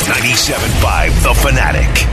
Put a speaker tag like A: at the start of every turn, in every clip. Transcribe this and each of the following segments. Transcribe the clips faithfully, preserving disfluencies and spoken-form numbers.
A: ninety-seven point five The Fanatic.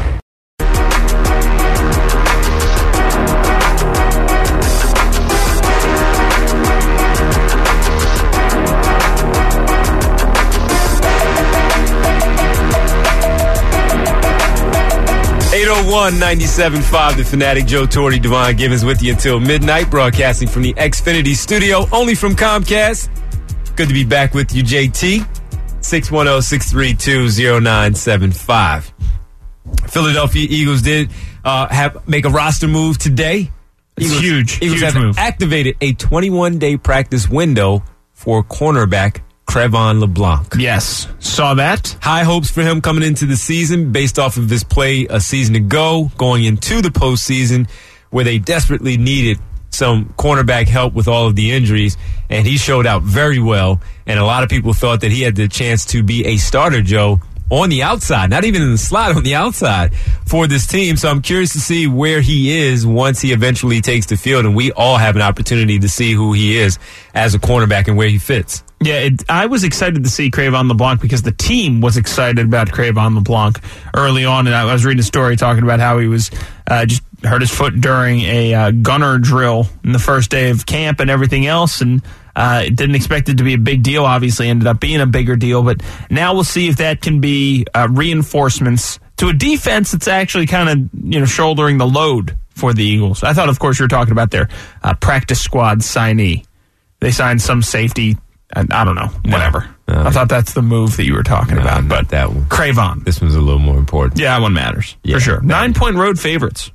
B: eight oh one, ninety-seven point five The Fanatic. Joe Torre, Devon Givens with you until midnight, broadcasting from the Xfinity studio, only from Comcast. Good to be back with you, J T. six one zero, six three two, zero nine seven five. Philadelphia Eagles did uh, have make a roster move today.
C: It's
B: Eagles,
C: huge.
B: Eagles
C: huge
B: have
C: move.
B: activated a twenty-one day practice window for cornerback Cre'Von LeBlanc.
C: Yes. Saw that.
B: High hopes for him coming into the season based off of his play a season ago, going into the postseason where they desperately needed some cornerback help with all of the injuries, and he showed out very well, and a lot of people thought that he had the chance to be a starter, Joe, on the outside, not even in the slot, on the outside for this team. So I'm curious to see where he is once he eventually takes the field, and we all have an opportunity to see who he is as a cornerback and where he fits.
C: Yeah, it, I was excited to see Cre'Von LeBlanc because the team was excited about Cre'Von LeBlanc early on, and I was reading a story talking about how he was uh, just hurt his foot during a uh, gunner drill in the first day of camp and everything else, and uh, didn't expect it to be a big deal. Obviously, ended up being a bigger deal, but now we'll see if that can be uh, reinforcements to a defense that's actually kind of you know shouldering the load for the Eagles. I thought, of course, you were talking about their uh, practice squad signee. They signed some safety. I, I don't know, whatever.
B: No, no.
C: I thought that's the move that you were talking
B: No,
C: about,
B: not
C: but
B: that one.
C: Cre'Von.
B: This one's a little more important.
C: Yeah, that one matters
B: Yeah,
C: for sure.
B: that
C: Nine point road favorites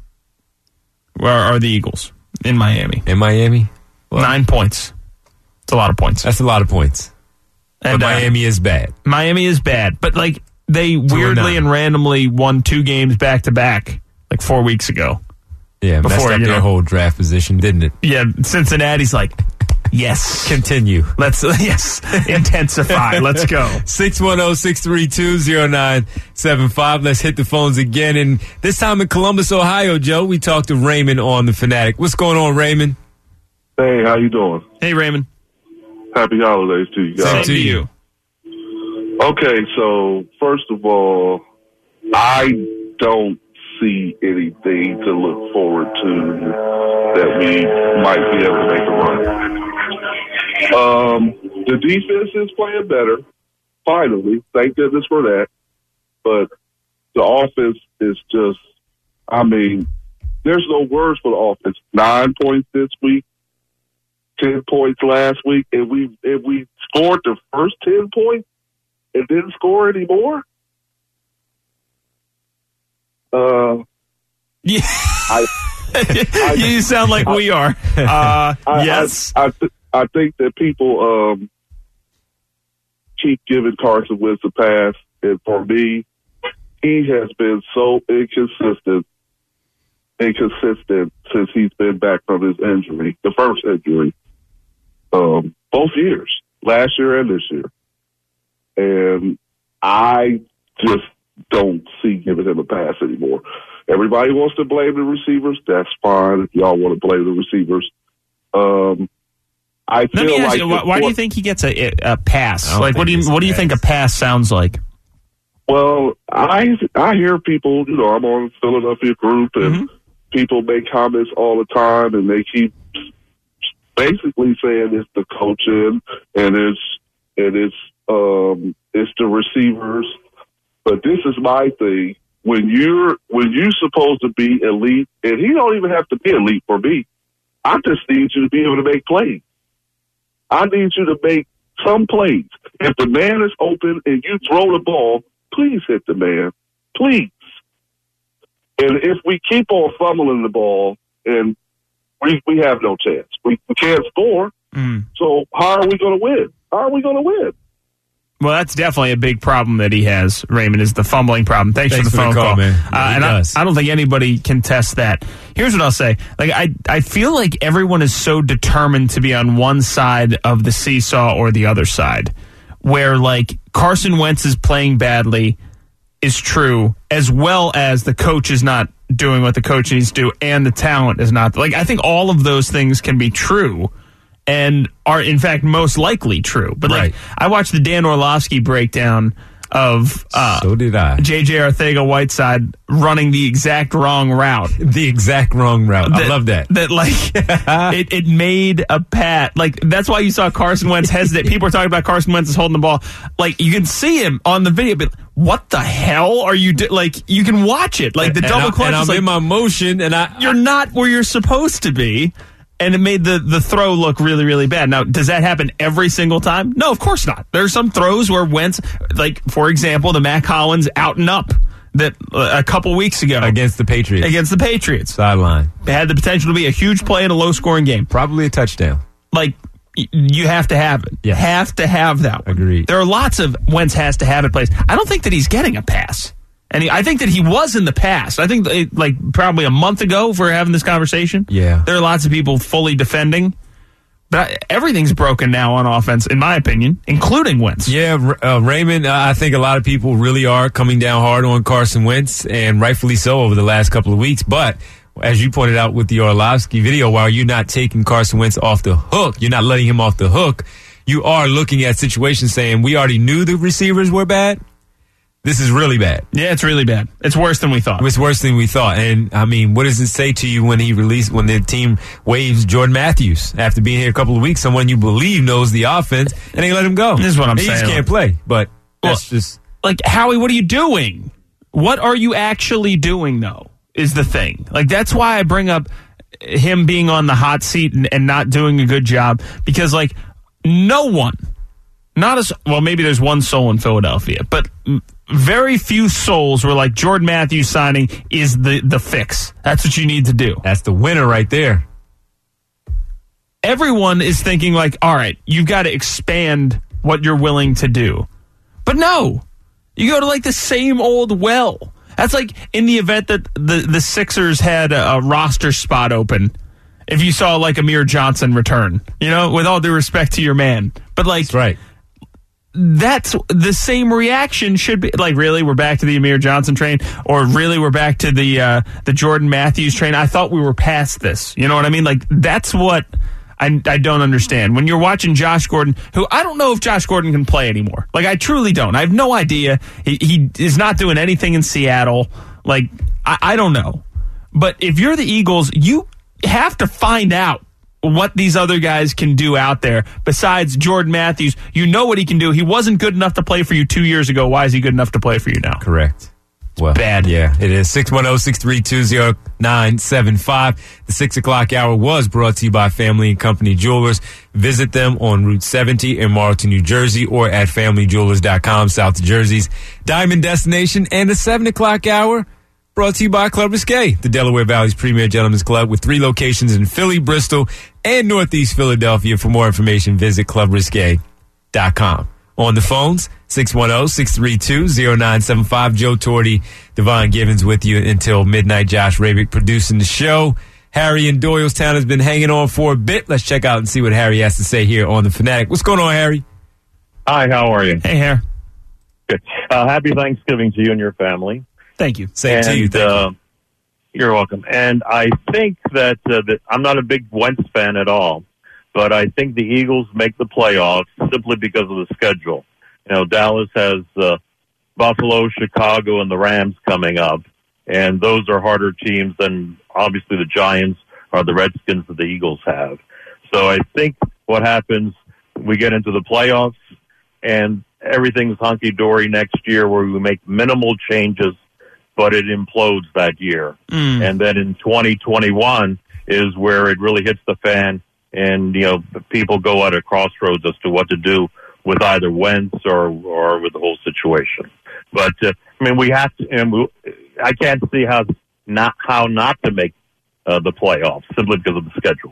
C: are, are the Eagles in Miami.
B: In Miami? Well,
C: Nine points. It's a lot of points.
B: That's a lot of points.
C: And
B: but
C: uh,
B: Miami is bad.
C: Miami is bad, but like they weirdly and randomly won two games back to back, like four weeks ago.
B: Yeah,
C: Before,
B: messed up
C: you
B: their
C: know.
B: whole draft position, didn't it?
C: Yeah, Cincinnati's like, yes,
B: Continue.
C: let's yes intensify. Let's go.
B: six one zero, six three two, zero nine seven five. Let's hit the phones again. And this time in Columbus, Ohio, Joe, we talked to Raymond on The Fanatic. What's going on, Raymond?
D: Hey, how you doing?
C: Hey, Raymond.
D: Happy holidays to you
C: Same
D: guys.
C: to you.
D: Okay, so first of all, I don't see anything to look forward to that we might be able to make a run. Um, the defense is playing better, finally. Thank goodness for that. But the offense is just, I mean, there's no words for the offense. Nine points this week, ten points last week, and we and we scored the first ten points and didn't score any more. Uh,
C: Yeah.
D: I, I,
C: you sound like
D: I,
C: we are. Uh,
D: I,
C: yes.
D: I, I, th- I think that people um, keep giving Carson Wentz a pass, and for me, he has been so inconsistent, inconsistent since he's been back from his injury, the first injury, um, both years, last year and this year, and I just don't see giving him a pass anymore. Everybody wants to blame the receivers. That's fine if y'all want to blame the receivers. Um, I
C: Let
D: feel
C: me ask
D: like
C: you, why, why do you think he gets a, a pass? Like, what do you what do you think a pass sounds like?
D: Well, I I hear people. You know, I'm on Philadelphia group, and
C: Mm-hmm.
D: people make comments all the time, and they keep basically saying it's the coaching and it's and it's um it's the receivers. But this is my thing. When you're when you're supposed to be elite, and he don't even have to be elite for me. I just need you to be able to make plays. I need you to make some plays. If the man is open and you throw the ball, please hit the man. Please. And if we keep on fumbling the ball, and we we have no chance. We, we can't score.
C: Mm.
D: So how are we going to win? How are we going to win?
C: Well, that's definitely a big problem that he has, Raymond, is the fumbling problem. Thanks,
B: Thanks
C: for the
B: for
C: phone
B: the call,
C: call.
B: man.
C: Uh,
B: Yeah, he
C: and I,
B: does.
C: I don't think anybody can test that. Here's what I'll say. Like I, I feel like everyone is so determined to be on one side of the seesaw or the other side, where like Carson Wentz is playing badly is true, as well as the coach is not doing what the coach needs to do, and the talent is not. Like I think all of those things can be true. And are, in fact, most likely true. But, like,
B: Right.
C: I watched the Dan Orlovsky breakdown of uh,
B: so did I.
C: J J Arcega-Whiteside running the exact wrong route.
B: The exact wrong route.
C: That,
B: I love that.
C: That, like, it, it made a pat. Like, that's why you saw Carson Wentz hesitate. People are talking about Carson Wentz is holding the ball. Like, you can see him on the video, but what the hell are you doing? Like, you can watch it. Like, the
B: and
C: double
B: I,
C: clutch
B: and I'm
C: is like,
B: in my motion, and I...
C: you're not where you're supposed to be. And it made the, the throw look really, really bad. Now, does that happen every single time? No, of course not. There are some throws where Wentz, like, for example, the Mac Hollins out and up that uh, a couple weeks ago.
B: Against the Patriots.
C: Against the Patriots.
B: Sideline.
C: It had the potential to be a huge play in a low-scoring game.
B: Probably a touchdown.
C: Like, y- you have to have it.
B: Yes.
C: Have to have that one.
B: Agreed.
C: There are lots of Wentz has to have it plays. I don't think that he's getting a pass. And he, I think that he was in the past. I think, it, like, probably a month ago, if we're having this conversation.
B: Yeah.
C: There are lots of people fully defending. But I, everything's broken now on offense, in my opinion, including Wentz.
B: Yeah, uh, Raymond, uh, I think a lot of people really are coming down hard on Carson Wentz, and rightfully so over the last couple of weeks. But as you pointed out with the Orlovsky video, while you're not taking Carson Wentz off the hook, you're not letting him off the hook, you are looking at situations saying, we already knew the receivers were bad. This is really bad.
C: Yeah, it's really bad. It's worse than we thought.
B: It's worse than we thought. And, I mean, what does it say to you when he released, when the team waives Jordan Matthews after being here a couple of weeks, someone you believe knows the offense, and they let him go?
C: This is what I'm
B: he
C: saying.
B: He just can't play. But that's
C: well,
B: just...
C: Like, Howie, what are you doing? What are you actually doing, though, is the thing. Like, that's why I bring up him being on the hot seat and, and not doing a good job. Because, like, no one, not as, well, maybe there's one soul in Philadelphia, but very few souls were like, Jordan Matthews signing is the, the fix. That's what you need to do.
B: That's the winner right there.
C: Everyone is thinking like, all right, you've got to expand what you're willing to do. But no, you go to like the same old well. That's like in the event that the, the Sixers had a, a roster spot open. If you saw like Amir Johnson return, you know, with all due respect to your man. But like,
B: that's right.
C: That's the same reaction should be like, really, we're back to the Amir Johnson train, or really we're back to the uh, the Jordan Matthews train. I thought we were past this. You know what I mean? Like, that's what I, I don't understand. When you're watching Josh Gordon, who I don't know if Josh Gordon can play anymore. Like, I truly don't. I have no idea. He, he is not doing anything in Seattle. Like, I, I don't know. But if you're the Eagles, you have to find out what these other guys can do out there besides Jordan Matthews. You know what he can do. He wasn't good enough to play for you two years ago. Why is he good enough to play for you now?
B: Correct. Well,
C: bad.
B: Yeah, it is. six one zero, six three two, zero nine seven five. The six o'clock hour was brought to you by Family and Company Jewelers. Visit them on Route seventy in Marlton, New Jersey, or at family jewelers dot com, South Jersey's diamond destination. And the seven o'clock hour brought to you by Club Risque, the Delaware Valley's premier gentlemen's club with three locations in Philly, Bristol, and Northeast Philadelphia. For more information, visit club risque dot com. On the phones, six one zero, six three two, zero nine seven five. Joe Torty, Devon Givens with you until midnight. Josh Rabick producing the show. Harry in Doylestown has been hanging on for a bit. Let's check out and see what Harry has to say here on The Fanatic. What's going on, Harry?
E: Hi, how are you?
C: Hey, Harry.
E: Good. Uh, happy Thanksgiving to you and your family.
C: Thank you.
B: Same
E: and,
B: to you. Thank
E: uh,
B: you.
E: You're welcome. And I think that, uh, that I'm not a big Wentz fan at all, but I think the Eagles make the playoffs simply because of the schedule. You know, Dallas has uh, Buffalo, Chicago, and the Rams coming up, and those are harder teams than obviously the Giants or the Redskins that the Eagles have. So I think what happens, we get into the playoffs, and everything's hunky-dory next year where we make minimal changes, but it implodes that year.
C: Mm.
E: And then in twenty twenty-one is where it really hits the fan, and, you know, people go at a crossroads as to what to do with either Wentz or, or with the whole situation. But, uh, I mean, we have to, and we, I can't see how not, how not to make uh, the playoffs simply because of the schedule.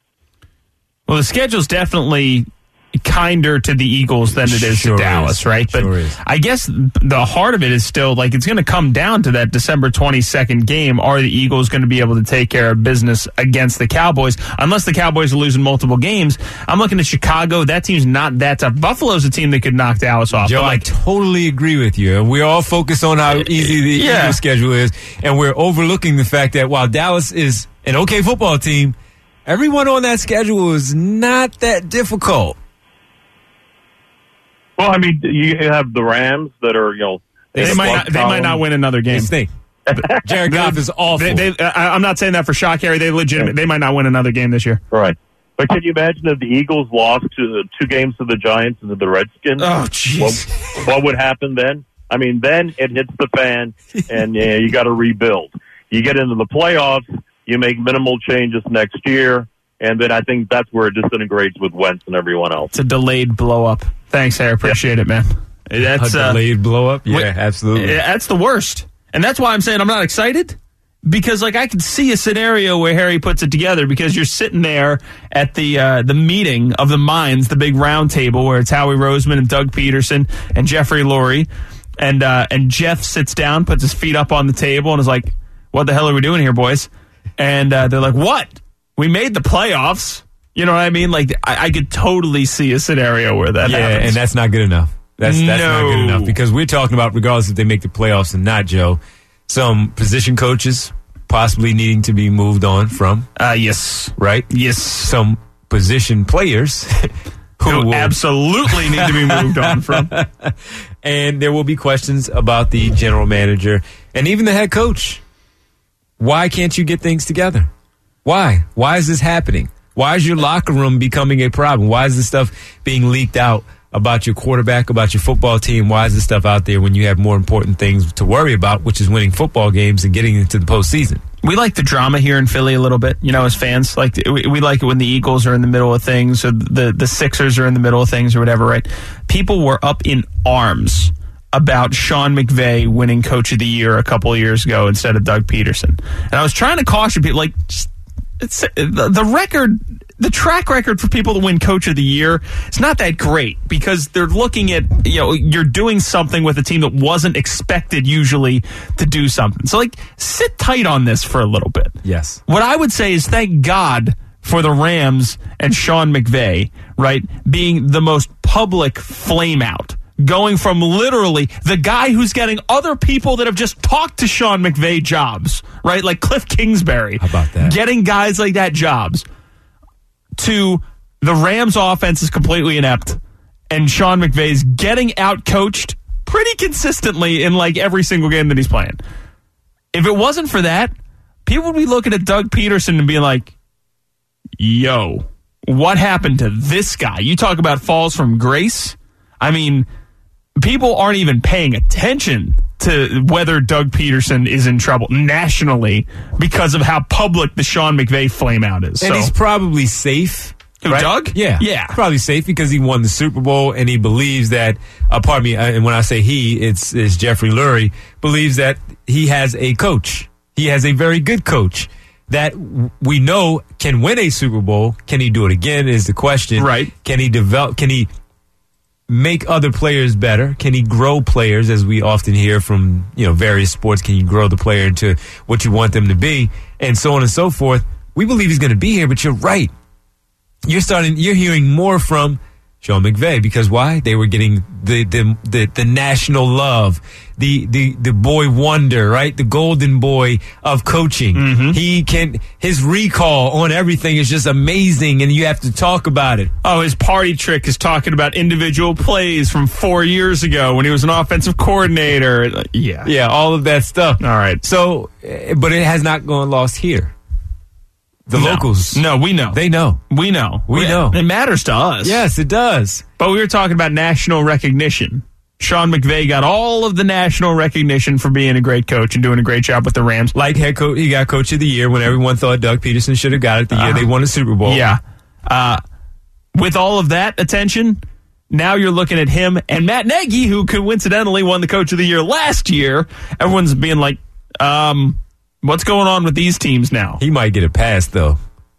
C: Well, the schedule's definitely kinder to the Eagles than it is
B: Sure
C: to Dallas,
B: is.
C: right? But
B: Sure is.
C: I guess the heart of it is still like it's going to come down to that December twenty-second game. Are the Eagles going to be able to take care of business against the Cowboys? Unless the Cowboys are losing multiple games. I'm looking at Chicago. That team's not that tough. Buffalo's a team that could knock Dallas off.
B: Joe,
C: but like,
B: I totally agree with you. We're all focused on how easy the
C: Yeah.
B: Eagles schedule is, and we're overlooking the fact that while Dallas is an okay football team, everyone on that schedule is not that difficult.
E: Well, I mean, you have the Rams that are, you know,
C: They, they might not, they might not win another game.
B: They Jared Goff is awful.
C: They, they, I, I'm not saying that for shock, Harry. They legit. They might not win another game this year.
E: Right. But can you imagine if the Eagles lost to two games to the Giants and to the Redskins?
C: Oh, jeez.
E: What, what would happen then? I mean, then it hits the fan, and yeah, you got to rebuild. You get into the playoffs, you make minimal changes next year, and then I think that's where it disintegrates with Wentz and everyone else.
C: It's a delayed blow up. Thanks, Harry. Appreciate yeah. it, man. That's
B: a delayed uh, blow up. Yeah,
C: wait,
B: absolutely.
C: That's the worst. And that's why I'm saying I'm not excited, because like I can see a scenario where Harry puts it together, because you're sitting there at the uh, the meeting of the minds, the big round table where it's Howie Roseman and Doug Peterson and Jeffrey Lurie, and uh, and Jeff sits down, puts his feet up on the table, and is like, "What the hell are we doing here, boys?" And uh, they're like, "What? We made the playoffs." You know what I mean? Like I, I could totally see a scenario where that
B: yeah,
C: happens.
B: and that's not good enough. That's that's
C: no.
B: not good enough, because we're talking about, regardless if they make the playoffs or not, Joe, some position coaches possibly needing to be moved on from.
C: Uh, yes.
B: Right?
C: Yes.
B: Some position players who,
C: who
B: will,
C: absolutely need to be moved on from.
B: And there will be questions about the general manager and even the head coach. Why can't you get things together? Why? Why is this happening? Why is your locker room becoming a problem? Why is this stuff being leaked out about your quarterback, about your football team? Why is this stuff out there when you have more important things to worry about, which is winning football games and getting into the postseason?
C: We like the drama here in Philly a little bit, you know, as fans. Like we, we like it when the Eagles are in the middle of things, or the, the Sixers are in the middle of things, or whatever, right? People were up in arms about Sean McVay winning Coach of the Year a couple of years ago instead of Doug Peterson. And I was trying to caution people, like, it's, the, the record... The track record for people to win Coach of the Year is not that great, because they're looking at, you know, you're doing something with a team that wasn't expected usually to do something. So, like, sit tight on this for a little bit.
B: Yes.
C: What I would say is thank God for the Rams and Sean McVay, right, being the most public flame out. Going from literally the guy who's getting other people that have just talked to Sean McVay jobs, right, like Cliff Kingsbury.
B: How about that?
C: Getting guys like that jobs. To the Rams offense is completely inept, and Sean McVay's getting out-coached pretty consistently in like every single game that he's playing. If it wasn't for that, people would be looking at Doug Peterson and being like, yo, what happened to this guy? You talk about falls from grace. I mean, people aren't even paying attention to whether Doug Peterson is in trouble nationally because of how public the Sean McVay flameout is.
B: And
C: so.
B: he's probably safe.
C: Who,
B: right?
C: Doug?
B: Yeah.
C: Yeah.
B: He's probably safe because he won the Super Bowl, and he believes that, uh, pardon me, uh, and when I say he, it's, it's Jeffrey Lurie, believes that he has a coach. He has a very good coach that we know can win a Super Bowl. Can he do it again is the question.
C: Right.
B: Can he develop, can he make other players better? Can he grow players, as we often hear from, you know, various sports? Can you grow the player into what you want them to be, and so on and so forth? We believe he's going to be here, but you're right. You're starting. You're hearing more from Sean McVay, because why? They were getting the the the, the national love, the, the the boy wonder, right? The golden boy of coaching. Mm-hmm. He can his recall on everything is just amazing, and you have to talk about it.
C: Oh, his party trick is talking about individual plays from four years ago when he was an offensive coordinator. Yeah,
B: yeah, all of that stuff.
C: All right.
B: So, but it has not gone lost here. The
C: no.
B: locals.
C: No, we know.
B: They know.
C: We know.
B: We, we know.
C: It matters to us.
B: Yes, it does.
C: But we were talking about national recognition. Sean McVay got all of the national recognition for being a great coach and doing a great job with the Rams.
B: Like head coach, he got Coach of the Year when everyone thought Doug Peterson should have got it the uh, year they won the Super Bowl.
C: Yeah. Uh, with all of that attention, now you're looking at him and Matt Nagy, who coincidentally won the Coach of the Year last year. Everyone's being like, um... what's going on with these teams now?
B: He might get a pass, though.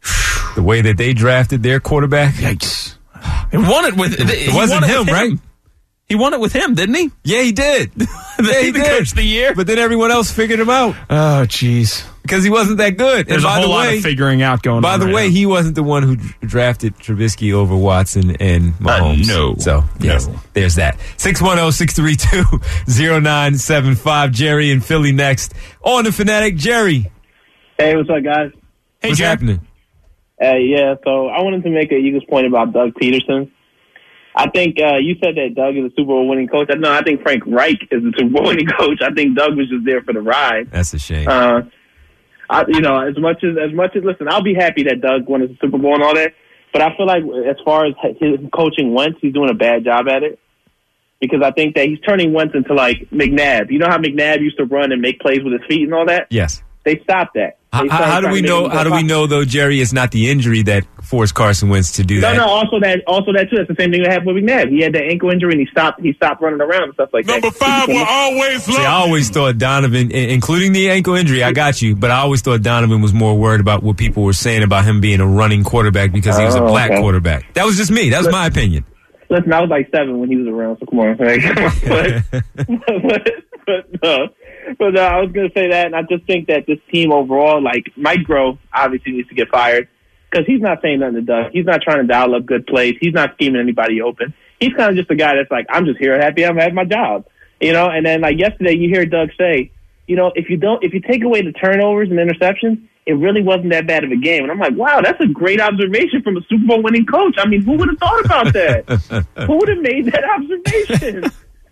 B: The way that they drafted their quarterback.
C: Yikes. He won it with...
B: It wasn't him, him, right?
C: He won it with him, didn't he?
B: Yeah, he did.
C: yeah, he
B: the
C: did. Coach of the Year.
B: But then everyone else figured him out.
C: Oh, jeez.
B: Because he wasn't that good.
C: There's
B: and by
C: a whole
B: the way,
C: lot of figuring out going
B: by
C: on
B: the
C: right
B: way,
C: now.
B: he wasn't the one who drafted Trubisky over Watson and Mahomes.
C: Uh, no.
B: So, yes,
C: no.
B: There's that. six one zero, six three two, zero nine seven five. Jerry in Philly next. On the Fanatic, Jerry.
F: Hey, what's up, guys?
C: Hey,
B: what's
C: Jerry.
B: happening?
F: Uh, yeah, so I wanted to make an Eagles point about Doug Peterson. I think uh, you said that Doug is a Super Bowl winning coach. No, I think Frank Reich is a Super Bowl winning coach. I think Doug was just there for the ride.
B: That's a shame.
F: Uh, I, you know, as much as as much as listen, I'll be happy that Doug won the Super Bowl and all that. But I feel like as far as his coaching Wentz, he's doing a bad job at it. Because I think that he's turning Wentz into like McNabb. You know how McNabb used to run and make plays with his feet and all that?
B: Yes.
F: They stopped that. They
B: how, how do we know? How do we know though, Jerry? It's not the injury that forced Carson Wentz to do
F: no,
B: that.
F: No, no. Also that, also that too. That's the same thing that happened with McNabb. He had that ankle injury and he stopped. He stopped running around and stuff like
G: Number
F: that.
G: Number five will always love.
B: See, I always thought Donovan, including the ankle injury, I got you. But I always thought Donovan was more worried about what people were saying about him being a running quarterback because he was a
F: oh,
B: black
F: okay.
B: quarterback. That was just me. That was my opinion.
F: Listen, I was like seven when he was around, so come on. but, but, but, no. But uh, I was going to say that, and I just think that this team overall, like Mike Groh, obviously needs to get fired because he's not saying nothing to Doug. He's not trying to dial up good plays. He's not scheming anybody open. He's kind of just a guy that's like, I'm just here, happy I'm at my job, you know. And then like yesterday, you hear Doug say, you know, if you don't, if you take away the turnovers and interceptions, it really wasn't that bad of a game. And I'm like, wow, that's a great observation from a Super Bowl winning coach. I mean, who would have thought about that? Who would have made that observation?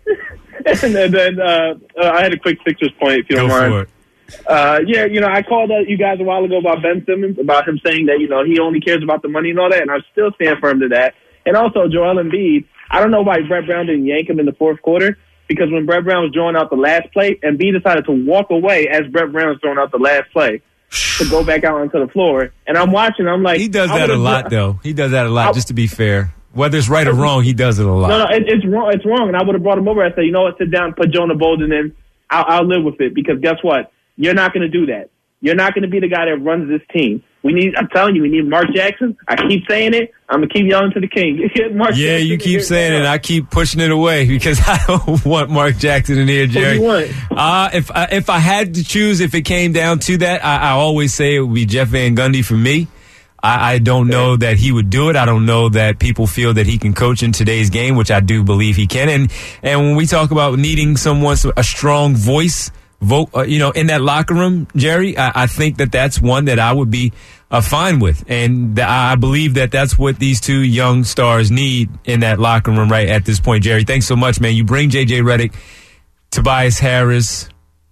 F: And then, then uh, uh, I had a quick Sixers point, if you don't
B: Go
F: mind.
B: for it.
F: Uh, yeah, you know, I called out you guys a while ago about Ben Simmons, about him saying that, you know, he only cares about the money and all that, and I still stand firm to that. And also, Joel Embiid, I don't know why Brett Brown didn't yank him in the fourth quarter, because when Brett Brown was drawing out the last play, Embiid decided to walk away as Brett Brown was throwing out the last play to go back out onto the floor. And I'm watching, I'm like...
B: He does that a lot, though. He does that a lot, just to be fair. Whether it's right or wrong, he does it a lot.
F: No, no, it, it's wrong. It's wrong. And I would have brought him over. I said, you know what, sit down, put Jonah Bolden in. I'll, I'll live with it, because guess what? You're not going to do that. You're not going to be the guy that runs this team. We need. I'm telling you, we need Mark Jackson. I keep saying it. I'm going to keep yelling to the king. Mark
B: yeah,
F: Jackson
B: you keep saying it. I keep pushing it away because I don't want Mark Jackson in here, Jerry.
F: What do you want?
B: Uh, if, uh, if I had to choose, if it came down to that, I, I always say it would be Jeff Van Gundy for me. I, I don't know that he would do it. I don't know that people feel that he can coach in today's game, which I do believe he can. And and when we talk about needing someone, a strong voice, vote, uh, you know, in that locker room, Jerry, I, I think that that's one that I would be uh, fine with. And th- I believe that that's what these two young stars need in that locker room right at this point. Jerry, thanks so much, man. You bring J J Redick, Tobias Harris,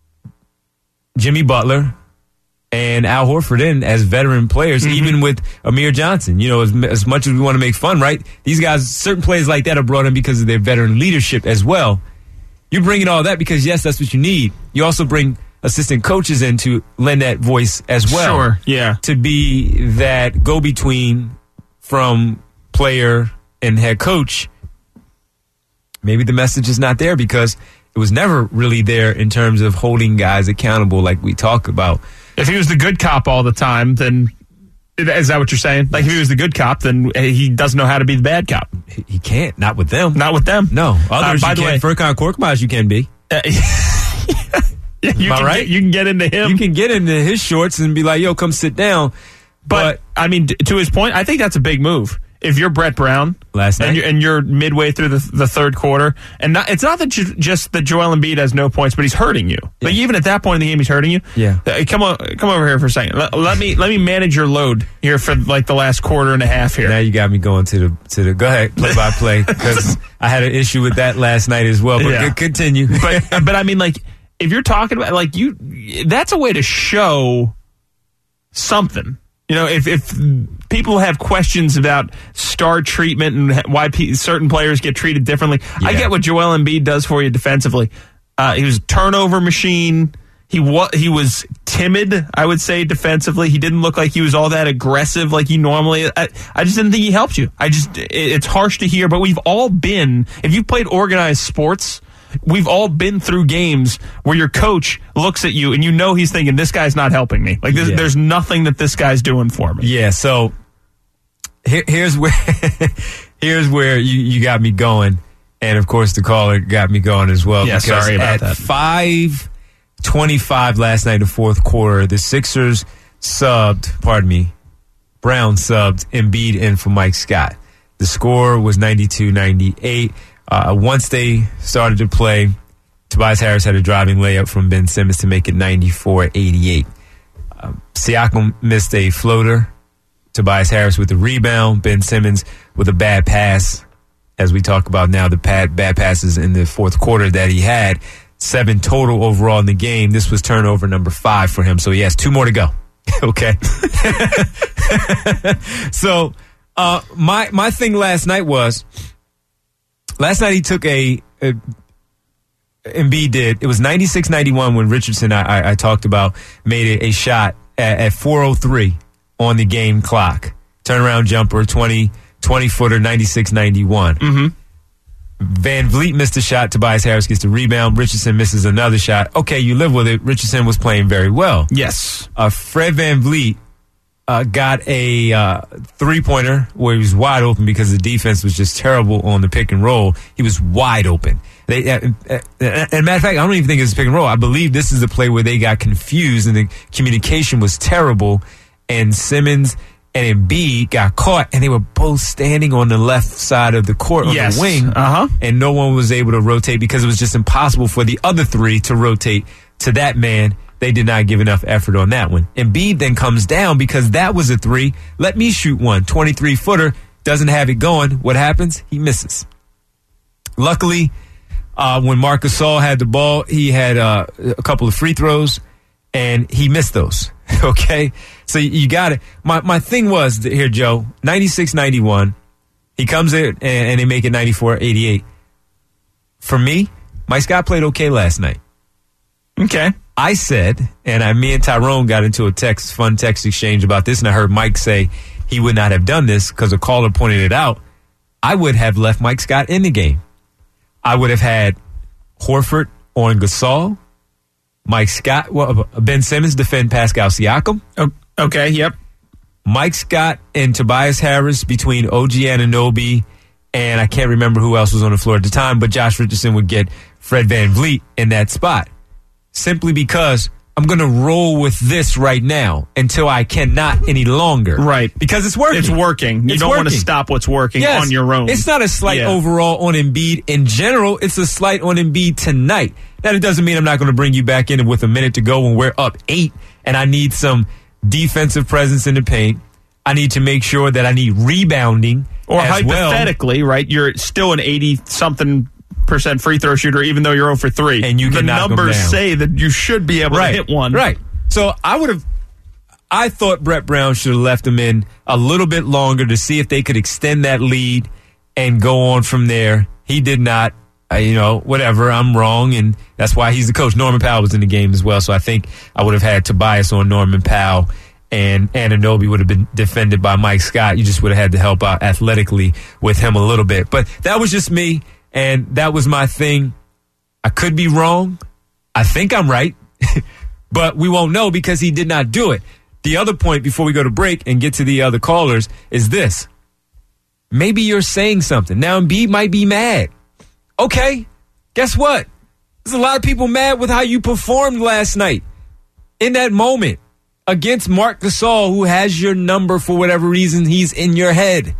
B: Jimmy Butler, and Al Horford in as veteran players, mm-hmm. even with Amir Johnson. You know, as, as much as we want to make fun, right? These guys, certain players like that are brought in because of their veteran leadership as well. You're bringing all that because, yes, that's what you need. You also bring assistant coaches in to lend that voice as well.
C: Sure, yeah.
B: To be that go-between from player and head coach. Maybe the message is not there because it was never really there in terms of holding guys accountable like we talk about.
C: If he was the good cop all the time, then is that what you're saying? Like if he was the good cop, then he doesn't know how to be the bad cop.
B: He can't. Not with them.
C: Not with them.
B: No. Others,
C: uh, by
B: you
C: the
B: can.
C: way,
B: Furkan Korkmaz, you can be.
C: Uh, yeah, you
B: Am I
C: can
B: right?
C: Get, you can get into him.
B: You can get into his shorts and be like, "Yo, come sit down."
C: But, but I mean, to his point, I think that's a big move. If you're Brett Brown
B: last night
C: and you're, and you're midway through the, the third quarter, and not, it's not that you, just that Joel Embiid has no points, but he's hurting you. Yeah. Like even at that point in the game, he's hurting you.
B: Yeah.
C: Uh, come on, come over here for a second. Let, let me let me manage your load here for like the last quarter and a half here.
B: Now you got me going to the to the go ahead play by play because I had an issue with that last night as well. But yeah. continue.
C: but but I mean, like if you're talking about like you, that's a way to show something. You know, if, if people have questions about star treatment and why p- certain players get treated differently, yeah. I get what Joel Embiid does for you defensively. Uh, he was a turnover machine. He wa- he was timid, I would say, defensively. He didn't look like he was all that aggressive like he normally is. I, I just didn't think he helped you. I just, it, it's harsh to hear, but we've all been, if you've played organized sports, we've all been through games where your coach looks at you and you know he's thinking, this guy's not helping me. Like, this, yeah. there's nothing that this guy's doing for me.
B: Yeah, so here, here's where here's where you, you got me going. And, of course, the caller got me going as well.
C: Yeah, sorry about
B: at
C: that.
B: At five twenty-five last night in the fourth quarter, the Sixers subbed, pardon me, Brown subbed Embiid in for Mike Scott. The score was ninety-two ninety-eight. Uh, once they started to play, Tobias Harris had a driving layup from Ben Simmons to make it ninety-four eighty-eight. Um, Siakam missed a floater. Tobias Harris with the rebound. Ben Simmons with a bad pass. as we talk about now, the bad, bad passes in the fourth quarter that he had. Seven total overall in the game. This was turnover number five for him. So he has two more to go. Okay. so uh, my my thing last night was, last night he took a, a Embiid did. It was ninety-six ninety-one when Richardson, I, I, I talked about, made a, a shot at, at four oh three on the game clock. Turnaround jumper, twenty, twenty-footer, ninety-six ninety-one.
C: Mm-hmm.
B: Van Vliet missed a shot. Tobias Harris gets the rebound. Richardson misses another shot. Okay, you live with it. Richardson was playing very well.
C: Yes.
B: Uh, Fred Van Vliet uh, got a uh, three-pointer where he was wide open because the defense was just terrible on the pick and roll. He was wide open. They, uh, uh, and matter of fact, I don't even think it's pick and roll. I believe this is the play where they got confused and the communication was terrible, and Simmons and Embiid got caught, and they were both standing on the left side of the court on
C: yes.
B: the wing,
C: uh-huh.
B: and no one was able to rotate because it was just impossible for the other three to rotate to that man. They did not give enough effort on that one. Embiid then comes down because that was a three. Let me shoot one. twenty-three footer, doesn't have it going. What happens? He misses. Luckily, uh, when Marc Gasol had the ball, he had uh, a couple of free throws, and he missed those. Okay? So you got it. My my thing was, here, Joe, ninety-six ninety-one. He comes in, and, and they make it ninety-four eighty-eight. For me, Mike Scott played okay last night.
C: Okay.
B: I said, and I, me and Tyrone got into a text, fun text exchange about this, and I heard Mike say he would not have done this because a caller pointed it out. I would have left Mike Scott in the game. I would have had Horford on Gasol, Mike Scott, well, Ben Simmons defend Pascal Siakam.
C: Oh, okay, yep.
B: Mike Scott and Tobias Harris between O G Anunoby, and I can't remember who else was on the floor at the time, but Josh Richardson would get Fred Van Vliet in that spot. Simply because I'm going to roll with this right now until I cannot any longer.
C: Right.
B: Because it's working.
C: It's working. You
B: it's
C: don't
B: working.
C: want to stop what's working
B: yes.
C: on your own.
B: It's not a slight
C: yeah.
B: overall on Embiid. In general, it's a slight on Embiid tonight. Now, it doesn't mean I'm not going to bring you back in with a minute to go when we're up eight and I need some defensive presence in the paint. I need to make sure that I need rebounding.
C: Or
B: as
C: hypothetically,
B: well.
C: right, you're still an eighty-something percent free throw shooter, even though you're zero for three.
B: And you
C: the
B: can knock them
C: numbers
B: down.
C: say that you should be able
B: right.
C: to hit one.
B: Right. So I would have, I thought Brett Brown should have left them in a little bit longer to see if they could extend that lead and go on from there. He did not. Uh, you know, whatever, I'm wrong, and that's why he's the coach. Norman Powell was in the game as well, so I think I would have had Tobias on Norman Powell, and Anunoby would have been defended by Mike Scott. You just would have had to help out athletically with him a little bit. But that was just me, and that was my thing. I could be wrong. I think I'm right, but we won't know because he did not do it. The other point before we go to break and get to the other callers is this. Maybe you're saying something. Now, Embiid might be mad. Okay, guess what? There's a lot of people mad with how you performed last night in that moment against Marc Gasol, who has your number for whatever reason he's in your head.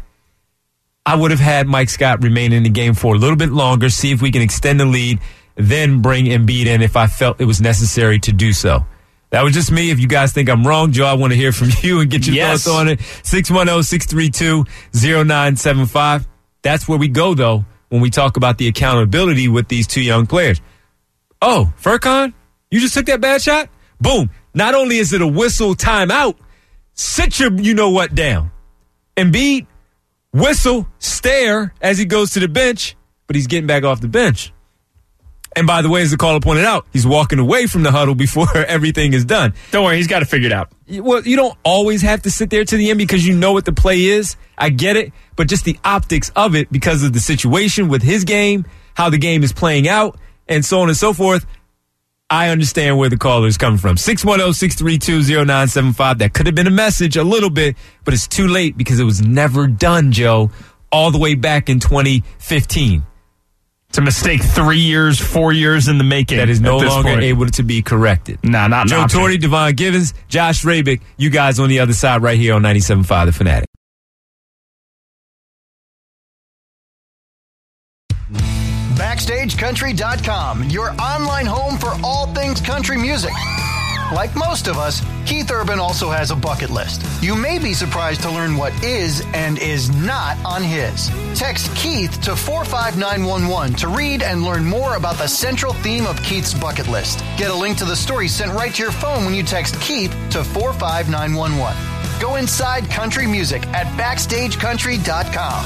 B: I would have had Mike Scott remain in the game for a little bit longer, see if we can extend the lead, then bring Embiid in if I felt it was necessary to do so. That was just me. If you guys think I'm wrong, Joe, I want to hear from you and get your
C: yes.
B: thoughts on it. six one zero, six three two, zero nine seven five. That's where we go, though, when we talk about the accountability with these two young players. Oh, Furkan, you just took that bad shot? Boom. Not only is it a whistle timeout, sit your you-know-what down. Embiid, whistle, stare as he goes to the bench, but he's getting back off the bench. And by the way, as the caller pointed out, he's walking away from the huddle before everything is done.
C: Don't worry, he's got it figured out.
B: Well, you don't always have to sit there to the end because you know what the play is. I get it. But just the optics of it because of the situation with his game, how the game is playing out, and so on and so forth, I understand where the caller is coming from. six one zero, six three two, zero nine seven five. That could have been a message a little bit, but it's too late because it was never done, Joe, all the way back in twenty fifteen.
C: It's a mistake three years, four years in the making.
B: That is no longer
C: point.
B: able to be corrected.
C: Nah, not
B: Joe Torre, Devon Givens, Josh Rabick, you guys on the other side right here on ninety-seven point five The Fanatic.
G: Backstage Country dot com, your online home for all things country music. Like most of us, Keith Urban also has a bucket list. You may be surprised to learn what is and is not on his. Text Keith to four five nine one one to read and learn more about the central theme of Keith's bucket list. Get a link to the story sent right to your phone when you text Keith to four five nine one one. Go inside country music at backstage country dot com.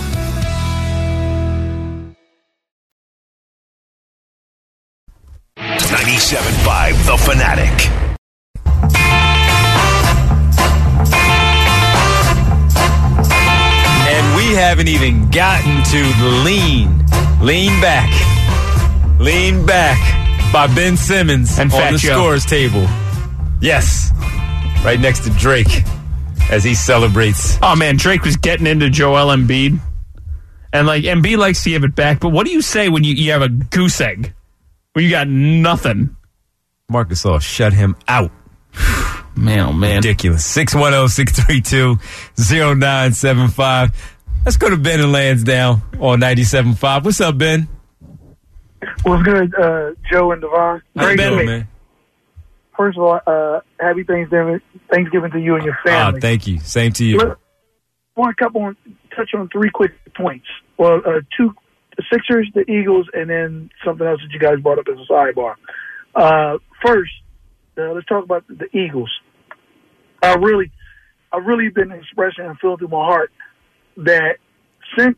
A: ninety-seven point five The Fanatic.
B: And we haven't even gotten to the lean. Lean back. Lean back by Ben Simmons
C: And
B: on
C: Fat
B: the
C: Joe.
B: scores table. Yes. Right next to Drake as he celebrates.
C: Oh, man, Drake was getting into Joel Embiid. And, like, Embiid likes to give it back. But what do you say when you, you have a goose egg? When you got nothing?
B: Marc Gasol shut him out.
C: Man, oh, man.
B: Ridiculous. six one zero, six three two, zero nine seven five. Let's go to Ben and Lansdowne on ninety-seven point five. What's up, Ben?
H: What's good, uh, Joe and Devon?
B: How you doing, man?
H: First of all, uh, happy Thanksgiving, Thanksgiving to you and your
B: Ah,
H: family.
B: thank you. Same to you.
H: Look, I want to couple on, touch on three quick points. Well, uh, two, the Sixers, the Eagles, and then something else that you guys brought up as a sidebar. Uh, first, uh, let's talk about the Eagles. I really, I've really been expressing and feeling through my heart that since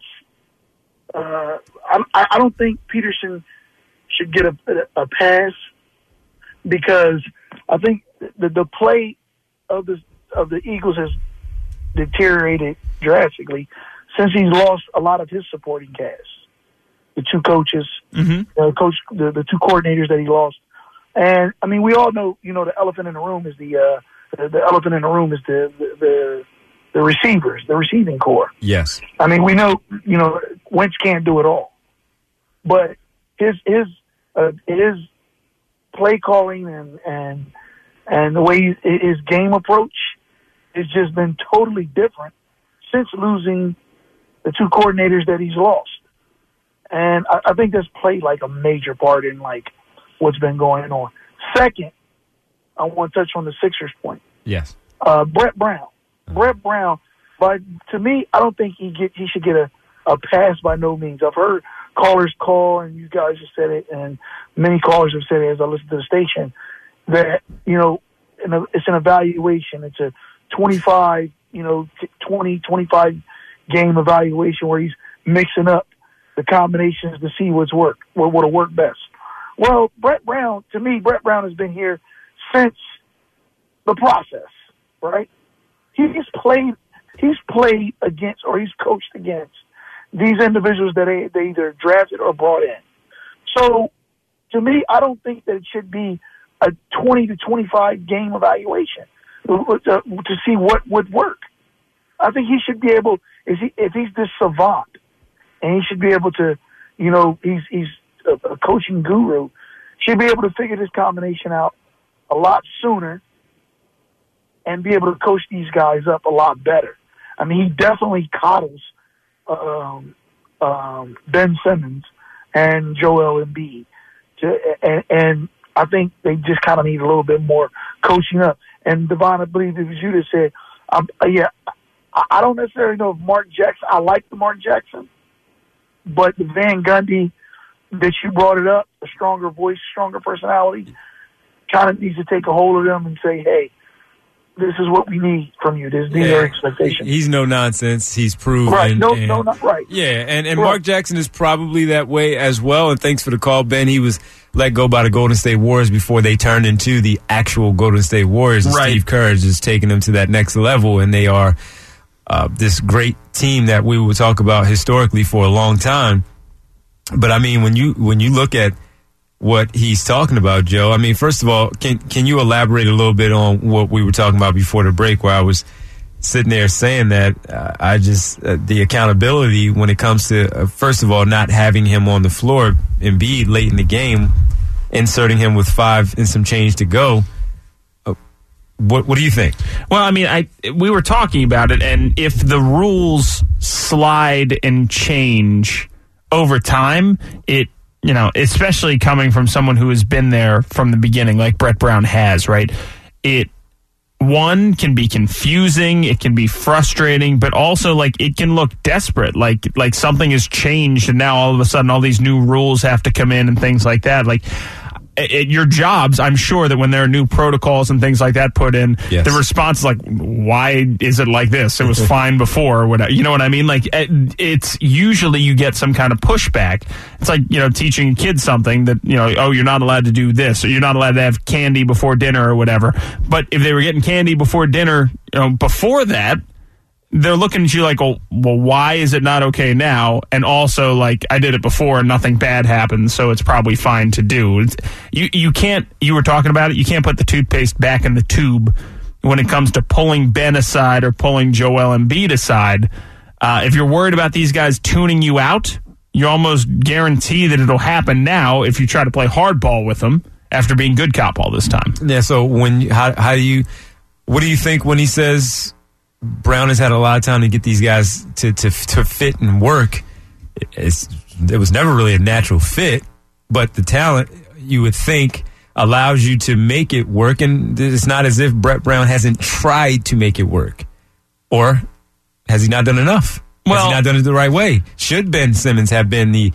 H: uh, I, I don't think Peterson should get a, a pass because I think the, the play of the of the Eagles has deteriorated drastically since he's lost a lot of his supporting cast. The two coaches,
C: Mm-hmm.
H: uh, coach, the, the two coordinators that he lost, and I mean, we all know, you know, the elephant in the room is the uh, the, the elephant in the room is the, the the the receivers, the receiving core.
B: Yes.
H: I mean, we know, you know, Wentz can't do it all, but his his uh, his play calling and and and the way he, his game approach has just been totally different since losing the two coordinators that he's lost, and I, I think that's played like a major part in like what's been going on. Second, I want to touch on the Sixers point.
B: Yes.
H: Uh, Brett Brown. Brett Brown, but to me, I don't think he get he should get a, a pass by no means. I've heard callers call, and you guys have said it, and many callers have said it as I listen to the station, that, you know, in a, it's an evaluation. It's a twenty-five, you know, twenty, twenty-five game evaluation where he's mixing up the combinations to see what's work, what what'll work best. Well, Brett Brown, to me, Brett Brown has been here since the process, right? He's played, he's played against, or he's coached against these individuals that they, they either drafted or brought in. So, to me, I don't think that it should be a twenty to twenty-five game evaluation to, to, to see what would work. I think he should be able, if, he, if he's this savant, and he should be able to, you know, he's he's a, a coaching guru, should be able to figure this combination out a lot sooner and be able to coach these guys up a lot better. I mean, he definitely coddles um, um, Ben Simmons and Joel Embiid. To, and, and I think they just kind of need a little bit more coaching up. And Devon, I believe it was you that said, um, uh, yeah, I, I don't necessarily know if Mark Jackson, I like the Mark Jackson, but the Van Gundy that you brought it up, a stronger voice, stronger personality, kind of needs to take a hold of them and say, hey, this is what we need from you. This, these
B: Yeah.
H: are expectations.
B: He's no nonsense. He's proven.
H: Right. No,
B: and,
H: no, not right.
B: Yeah, and, and
H: Right.
B: Mark Jackson is probably that way as well. And thanks for the call, Ben. He was let go by the Golden State Warriors before they turned into the actual Golden State Warriors. And
C: Right.
B: Steve Kerr is just taking them to that next level, and they are uh, this great team that we will talk about historically for a long time. But I mean, when you when you look at what he's talking about, Joe, I mean, first of all, can can you elaborate a little bit on what we were talking about before the break, where I was sitting there saying that uh, I just uh, the accountability when it comes to uh, first of all not having him on the floor, Embiid late in the game, inserting him with five and some change to go. Uh, what what do you think?
C: Well, I mean, I we were talking about it, and if the rules slide and change over time, it, you know, especially coming from someone who has been there from the beginning, like Brett Brown has, right? it, one, can be confusing, it can be frustrating, but also, like, it can look desperate, like like something has changed, and now all of a sudden all these new rules have to come in and things like that. Like, at your jobs, I'm sure that when there are new protocols and things like that put in, yes. the response is like, why is it like this? It was fine before, or whatever. You know what I mean? Like, it's usually you get some kind of pushback. It's like, you know, teaching kids something that, you know, oh, you're not allowed to do this, or you're not allowed to have candy before dinner or whatever. But if they were getting candy before dinner, you know, before that, they're looking at you like, well, well, why is it not okay now? And also, like, I did it before and nothing bad happened, so it's probably fine to do. It's, you you can't, you were talking about it, you can't put the toothpaste back in the tube when it comes to pulling Ben aside or pulling Joel Embiid aside. Uh, if you're worried about these guys tuning you out, you almost guarantee that it'll happen now if you try to play hardball with them after being good cop all this time.
B: Yeah, so when how how do you, what do you think when he says Brown has had a lot of time to get these guys to, to, to fit and work? It's, it was never really a natural fit, but the talent, you would think, allows you to make it work, and it's not as if Brett Brown hasn't tried to make it work. Or has he not done enough? Well, has he not done it the right way? Should Ben Simmons have been the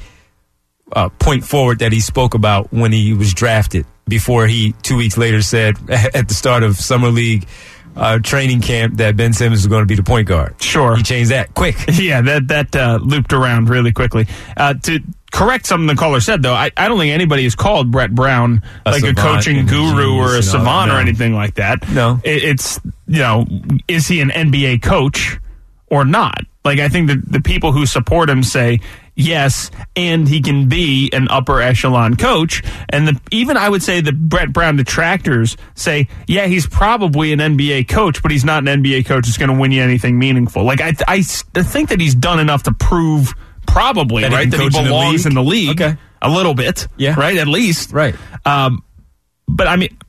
B: uh, point forward that he spoke about when he was drafted, before he two weeks later said at the start of Summer League Uh, training camp that Ben Simmons was going to be the point guard?
C: Sure.
B: He changed that quick.
C: Yeah, that that uh, looped around really quickly. Uh, to correct something the caller said, though, I, I don't think anybody has called Brett Brown a like a coaching guru or a savant no. or anything like that.
B: No.
C: It, it's, you know, is he an N B A coach or not? Like, I think that the people who support him say yes, and he can be an upper echelon coach. And the, even I would say the Brett Brown detractors say, yeah, he's probably an N B A coach, but he's not an N B A coach that's going to win you anything meaningful. Like, I, I think that he's done enough to prove probably,
B: that
C: right,
B: he
C: that he belongs in the league.
B: Okay.
C: A little bit.
B: Yeah.
C: Right, at least.
B: Right.
C: Um, but, I mean,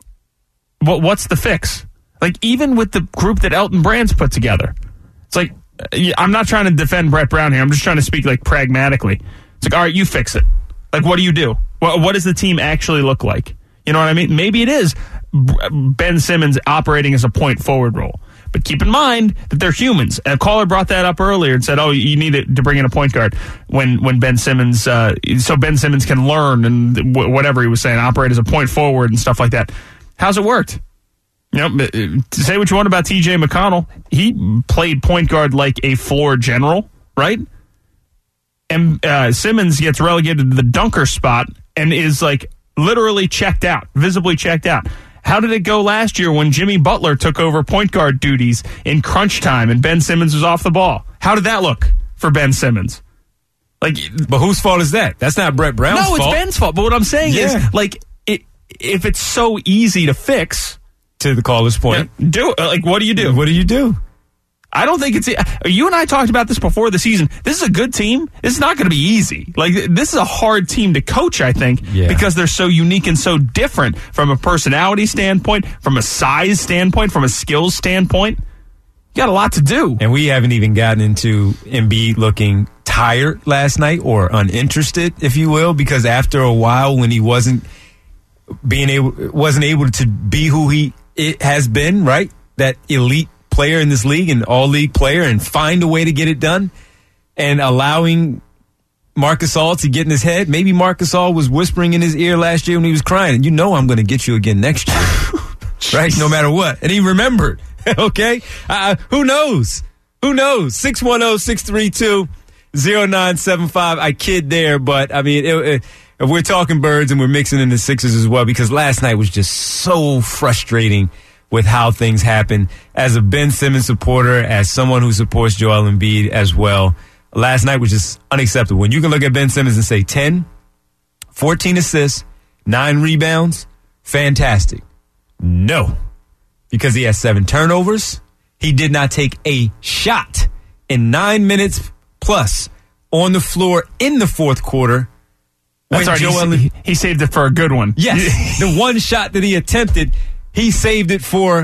C: what what's the fix? Like, even with the group that Elton Brand's put together, it's like, I'm not trying to defend Brett Brown here. I'm just trying to speak, like, pragmatically. It's like, all right, you fix it. Like, what do you do? What, what does the team actually look like? You know what I mean? Maybe it is Ben Simmons operating as a point forward role. But keep in mind that they're humans. And a caller brought that up earlier and said, oh, you need to bring in a point guard when, when Ben Simmons, uh, so Ben Simmons can learn and whatever he was saying, operate as a point forward and stuff like that. How's it worked? You know, say what you want about T J McConnell. He played point guard like a floor general, right? And uh, Simmons gets relegated to the dunker spot and is like literally checked out, visibly checked out. How did it go last year when Jimmy Butler took over point guard duties in crunch time and Ben Simmons was off the ball? How did that look for Ben Simmons? Like,
B: but whose fault is that? That's not Brett Brown's fault.
C: No, it's Ben's fault. But what I'm saying
B: yeah.
C: is, like, it, if it's so easy to fix,
B: to the caller's point,
C: yeah, do like what do you do?
B: What do you do?
C: I don't think it's. You and I talked about this before the season. This is a good team. This is not going to be easy. Like, this is a hard team to coach, I think,
B: yeah.
C: because they're so unique and so different from a personality standpoint, from a size standpoint, from a skills standpoint. You got a lot to do.
B: And we haven't even gotten into Embiid looking tired last night or uninterested, if you will, because after a while when he wasn't being able, wasn't able to be who he it has been, right? That elite player in this league and all league player, and find a way to get it done, and allowing Marc Gasol to get in his head. Maybe Marc Gasol was whispering in his ear last year when he was crying, and you know I'm going to get you again next year, right? No matter what. And he remembered, okay? Uh, who knows? Who knows? six one zero, six three two, zero nine seven five. I kid there, but I mean, it, it, if we're talking birds and we're mixing in the Sixers as well, because last night was just so frustrating with how things happen. As a Ben Simmons supporter, as someone who supports Joel Embiid as well, last night was just unacceptable. When you can look at Ben Simmons and say ten, fourteen assists, nine rebounds, fantastic. No, because he has seven turnovers. He did not take a shot in nine minutes plus on the floor in the fourth quarter.
C: That's right. Joel, he, he saved it for a good one.
B: Yes. The one shot that he attempted, he saved it for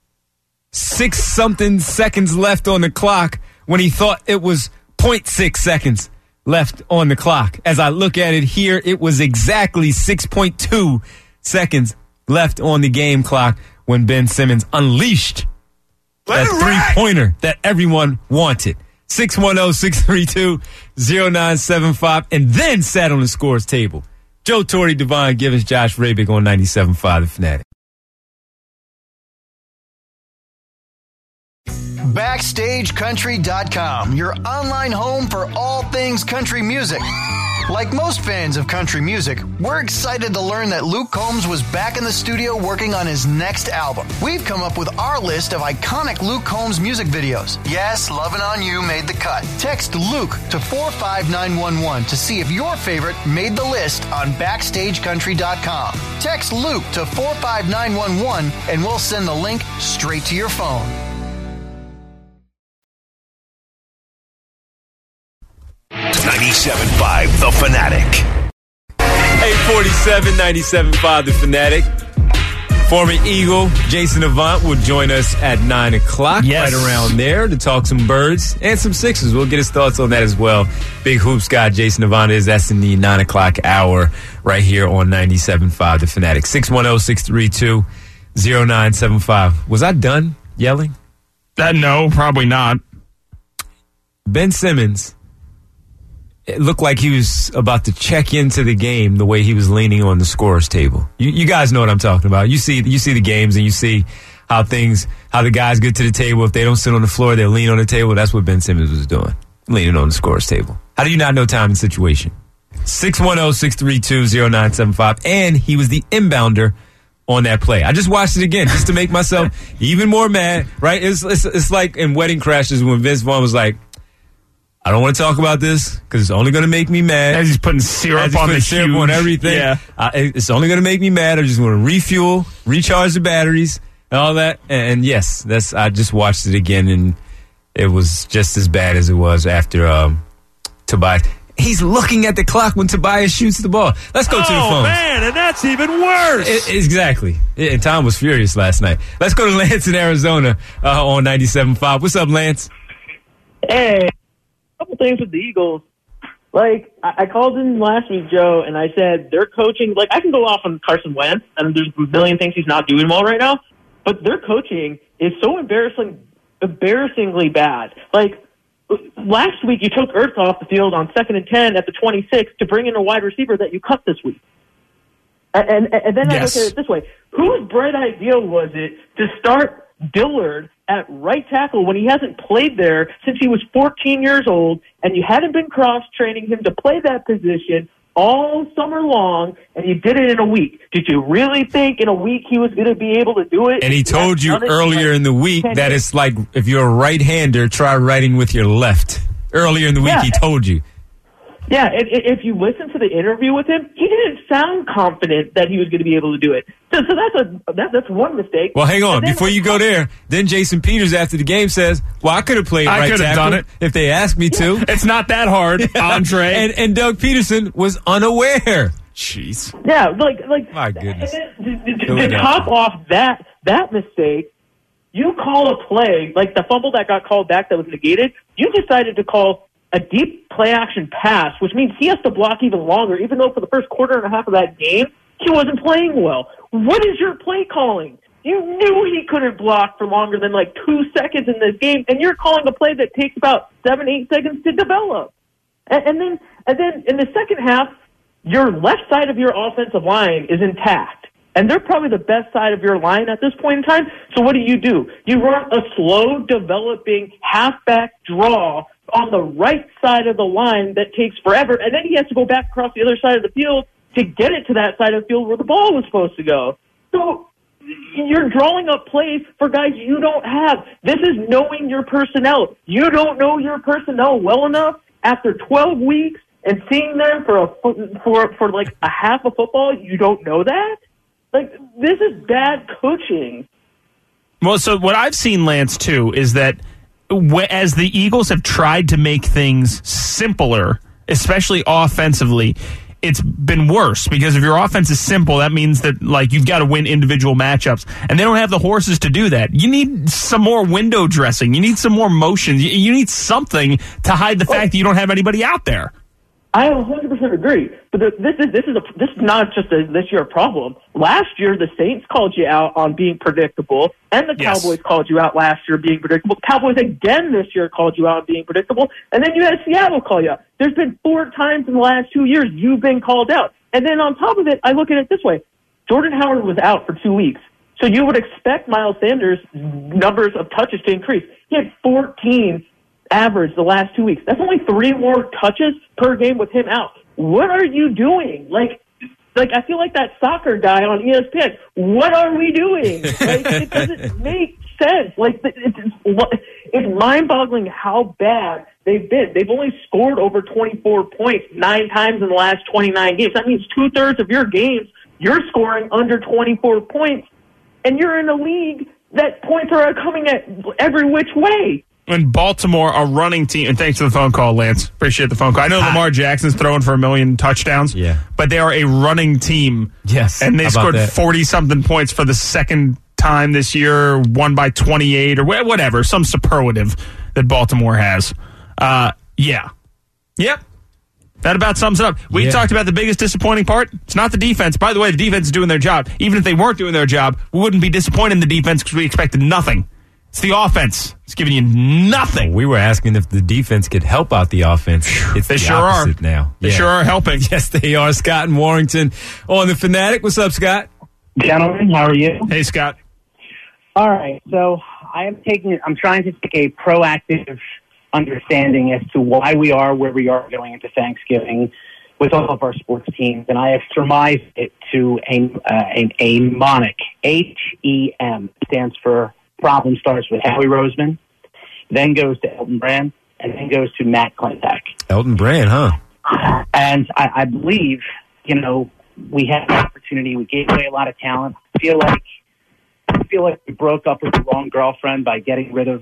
B: six something seconds left on the clock when he thought it was zero point six seconds left on the clock. As I look at it here, it was exactly six point two seconds left on the game clock when Ben Simmons unleashed
A: Let
B: that three-pointer that everyone wanted. six one zero, six three two, zero nine seven five, and then sat on the scores table. Joe Torre, Devon Givens, Josh Rabick on ninety-seven point five The Fanatic.
G: Backstage Country dot com, your online home for all things country music. Like most fans of country music, we're excited to learn that Luke Combs was back in the studio working on his next album. We've come up with our list of iconic Luke Combs music videos. Yes, Lovin' On You made the cut. Text Luke to four five nine one one to see if your favorite made the list on Backstage Country dot com. Text Luke to four five nine one one and we'll send the link straight to your phone.
A: ninety-seven point five The Fanatic.
B: eight forty-seven, ninety-seven point five The Fanatic. Former Eagle Jason Avant will join us at nine o'clock,
C: yes.
B: right around there, to talk some Birds and some Sixers. We'll get his thoughts on that as well. Big Hoops guy Jason Avant is. That's in the nine o'clock hour right here on ninety-seven point five The Fanatic. six one zero, six three two, zero nine seven five. Was I done yelling?
C: Uh, no, probably not.
B: Ben Simmons, it looked like he was about to check into the game the way he was leaning on the scorer's table. You, you guys know what I'm talking about. You see, you see the games and you see how things, how the guys get to the table. If they don't sit on the floor, they lean on the table. That's what Ben Simmons was doing, leaning on the scorer's table. How do you not know time and situation? six one zero, six three two, zero nine seven five. And he was the inbounder on that play. I just watched it again just to make myself even more mad, right? It's, it's, it's like in Wedding Crashers when Vince Vaughn was like, I don't want to talk about this because it's only going to make me mad.
C: As he's putting syrup
B: he's
C: on
B: putting
C: the
B: syrup
C: huge,
B: on everything.
C: Yeah.
B: Uh, it's only going to make me mad. I just want to refuel, recharge the batteries, and all that. And, and yes, that's. I just watched it again, and it was just as bad as it was after um, Tobias. He's looking at the clock when Tobias shoots the ball. Let's go
C: oh,
B: to the phone.
C: Oh, man, and that's even worse.
B: It, exactly. It, and Tom was furious last night. Let's go to Lance in Arizona uh, on ninety-seven point five. What's up, Lance?
F: Hey. Couple things with the Eagles. Like, I, I called in last week, Joe, and I said their coaching, like, I can go off on Carson Wentz, and there's a million things he's not doing well right now, but their coaching is so embarrassing, embarrassingly bad. Like, last week you took Ertz off the field on second and ten at the twenty-six to bring in a wide receiver that you cut this week. And, and, and then yes. I look at it this way. Whose bright idea was it to start Dillard at right tackle when he hasn't played there since he was fourteen years old, and you hadn't been cross-training him to play that position all summer long, and you did it in a week? Did you really think in a week he was going to be able to do it?
B: And he told you earlier like in the week that years. It's like if you're a right-hander, try writing with your left. Earlier in the week, yeah. he told you.
F: Yeah, if you listen to the interview with him, he didn't sound confident that he was going to be able to do it. So, so that's a that, that's one mistake.
B: Well, hang on. Before you go there, then Jason Peters after the game says, well, I could have played
C: I
B: right tackle
C: done it.
B: if they asked me to.
C: Yeah. It's not that hard, Andre.
B: and, and Doug Peterson was unaware. Jeez.
F: Yeah, like, like
B: my goodness.
F: To, to, to top off that that mistake, you call a play, like the fumble that got called back that was negated, you decided to call a deep play-action pass, which means he has to block even longer, even though for the first quarter and a half of that game, he wasn't playing well. What is your play calling? You knew he couldn't block for longer than like two seconds in this game, and you're calling a play that takes about seven, eight seconds to develop. And, and then, and then in the second half, your left side of your offensive line is intact. And they're probably the best side of your line at this point in time. So what do you do? You run a slow developing halfback draw on the right side of the line that takes forever, and then he has to go back across the other side of the field to get it to that side of the field where the ball was supposed to go. So you're drawing up plays for guys you don't have. This is knowing your personnel. You don't know your personnel well enough after twelve weeks and seeing them for a for for like a half of football. You don't know that? Like, this is bad coaching.
C: Well, so what I've seen, Lance, too, is that as the Eagles have tried to make things simpler, especially offensively, it's been worse, because if your offense is simple, that means that like you've got to win individual matchups, and they don't have the horses to do that. You need some more window dressing. You need some more motions. You need something to hide the fact that you don't have anybody out there.
F: I one hundred percent agree, but the, this is this is a this is not just a this year problem. Last year, the Saints called you out on being predictable, and the
C: Yes.
F: Cowboys called you out last year being predictable. Cowboys again this year called you out on being predictable, and then you had Seattle call you out. There's been four times in the last two years you've been called out, and then on top of it, I look at it this way: Jordan Howard was out for two weeks, so you would expect Miles Sanders' numbers of touches to increase. He had fourteen average the last two weeks. That's only three more touches per game with him out. What are you doing? Like, like I feel like that soccer guy on E S P N. What are we doing? Like, it doesn't make sense. Like, it's, it's mind-boggling how bad they've been. They've only scored over twenty-four points nine times in the last twenty-nine games. That means two-thirds of your games you're scoring under twenty-four points, and you're in a league that points are coming at every which way.
C: In Baltimore, a running team, and thanks for the phone call, Lance. Appreciate the phone call. I know Lamar Jackson's throwing for a million touchdowns,
B: Yeah.
C: but they are a running team.
B: Yes.
C: And they
B: How about
C: scored
B: that?
C: forty-something points for the second time this year, won by twenty-eight or wh- whatever, some superlative that Baltimore has. Uh, yeah. Yep. That about sums it up. We
B: Yeah.
C: talked about the biggest disappointing part. It's not the defense. By the way, the defense is doing their job. Even if they weren't doing their job, we wouldn't be disappointed in the defense because we expected nothing. It's the offense. It's giving you nothing.
B: We were asking if the defense could help out the offense. It's
C: They
B: the
C: sure are.
B: opposite now.
C: They
B: Yeah.
C: sure are helping.
B: Yes, they are. Scott and Warrington on the Fanatic. What's up, Scott?
I: Gentlemen, how are you?
C: Hey, Scott.
I: All right, so I am taking. I'm trying to take a proactive understanding as to why we are where we are going into Thanksgiving with all of our sports teams, and I have surmised it to a uh, a, a mnemonic. H E M stands for problem. Starts with Howie Roseman, then goes to Elton Brand, and then goes to Matt Klentak.
B: Elton Brand, huh?
I: And I, I believe, you know, we had an opportunity. We gave away a lot of talent. I feel like I feel like we broke up with the wrong girlfriend by getting rid of,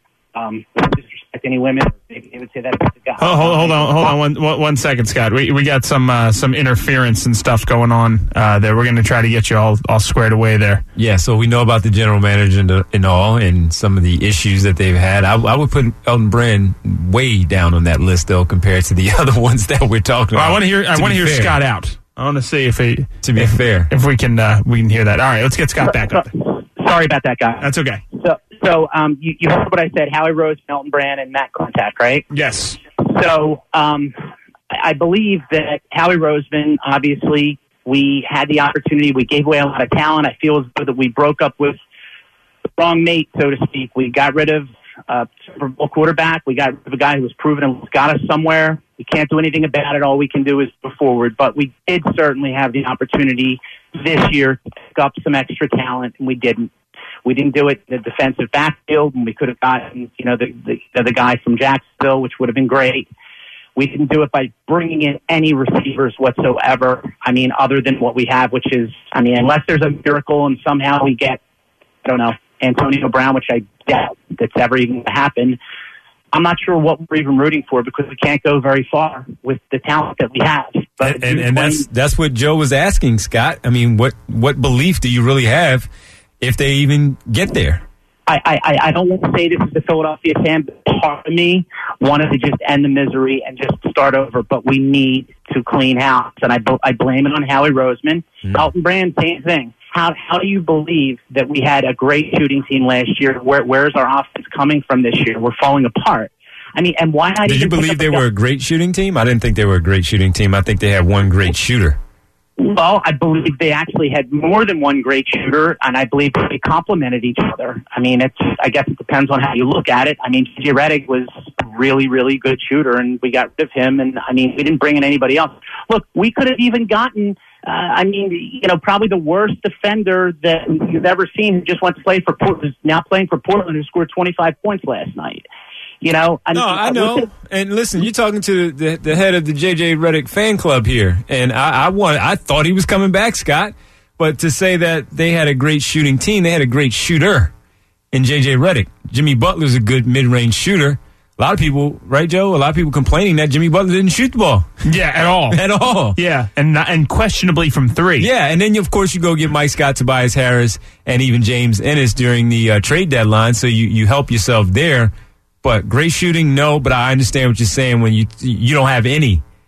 I: um, not disrespect any women. Maybe they would say that about the guy.
C: Oh, hold, hold on, hold on, one, one, one second, Scott. We we got some uh, some interference and stuff going on uh, there. We're going to try to get you all all squared away there.
B: Yeah, so we know about the general manager and, the, and all, and some of the issues that they've had. I, I would put Elton Brand way down on that list, though, compared to the other ones that we're talking
C: Well,
B: about.
C: I want to hear I
B: To
C: want to
B: be
C: hear
B: fair.
C: Scott out. I want to see if he
B: To be
C: if,
B: fair.
C: if we can uh, we can hear that. All right, let's get Scott back up.
I: Sorry about that, guy.
C: That's okay.
I: So, so um, you, you heard what I said: Howie Rose, Elton Brand, and Matt Klentak, right?
C: Yes.
I: So um, I I believe that Howie Roseman, obviously, we had the opportunity. We gave away a lot of talent. I feel as though that we broke up with the wrong mate, so to speak. We got rid of a Super Bowl quarterback. We got rid of a guy who was proven and got us somewhere. We can't do anything about it. All we can do is move forward. But we did certainly have the opportunity this year to pick up some extra talent, and we didn't. We didn't do it in the defensive backfield, and we could have gotten, you know, the, the the guy from Jacksonville, which would have been great. We didn't do it by bringing in any receivers whatsoever. I mean, other than what we have, which is, I mean, unless there's a miracle and somehow we get, I don't know, Antonio Brown, which I doubt that's ever even going to happen. I'm not sure what we're even rooting for because we can't go very far with the talent that we have. But
B: And, and, and that's that's what Joe was asking, Scott. I mean, what what belief do you really have if they even get there?
I: I, I, I don't want to say this is the Philadelphia fan, but part of me wanted to just end the misery and just start over. But we need to clean house, and I, I blame it on Howie Roseman. Mm. Elton Brand, same thing. How how do you believe that we had a great shooting team last year? Where where's our offense coming from this year? We're falling apart. I mean, and why not?
B: Did you
I: even
B: believe they were a great shooting team? I didn't think they were a great shooting team. I think they had one great shooter.
I: Well, I believe they actually had more than one great shooter, and I believe they complemented each other. I mean, it's I guess it depends on how you look at it. I mean, J J Redick was a really, really good shooter, and we got rid of him, and I mean, we didn't bring in anybody else. Look, we could have even gotten, uh, I mean, you know, probably the worst defender that you've ever seen who just went to play for Portland, now playing for Portland, who scored twenty-five points last night. You know, I
B: no,
I: mean,
B: I know.
I: listen,
B: and listen, you're talking to the, the head of the J J Redick fan club here, and I, I want, I thought he was coming back, Scott. But to say that they had a great shooting team, they had a great shooter in J J Redick. Jimmy Butler's a good mid-range shooter. A lot of people, right, Joe? A lot of people complaining that Jimmy Butler didn't shoot the ball.
C: Yeah, at all.
B: At all.
C: Yeah, and not, and questionably from three.
B: Yeah, and then, of course, you go get Mike Scott, Tobias Harris, and even James Ennis during the uh, trade deadline, so you, you help yourself there. But great shooting, no, but I understand what you're saying when you you don't have any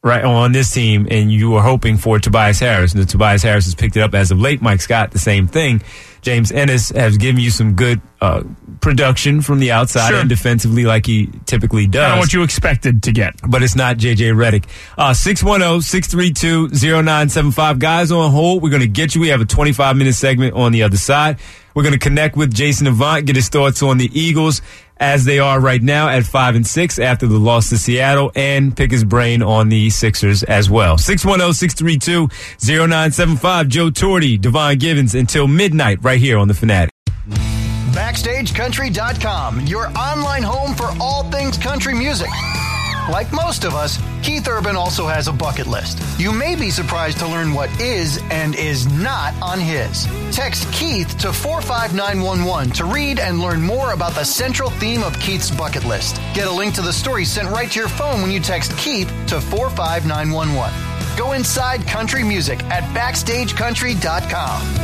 B: right on this team, and you were hoping for Tobias Harris. And Tobias Harris has picked it up as of late. Mike Scott, the same thing. James Ennis has given you some good uh, production from the outside
C: Sure.
B: and defensively like he typically does.
C: Kind of what you expected to get.
B: But it's not J J Redick. Uh, six one zero, six three two, zero nine seven five. Guys on hold. We're going to get you. We have a twenty-five minute segment on the other side. We're going to connect with Jason Avant, get his thoughts on the Eagles as they are right now at five and six after the loss to Seattle, and pick his brain on the Sixers as well. six one zero, six three two, zero nine seven five. Joe Torty, Devon Givens until midnight right here on The Fanatic.
G: Backstage Country dot com, your online home for all things country music. Like most of us, Keith Urban also has a bucket list. You may be surprised to learn what is and is not on his. Text Keith to four five nine one one to read and learn more about the central theme of Keith's bucket list. Get a link to the story sent right to your phone when you text Keith to four five nine one one. Go inside country music at Backstage Country dot com.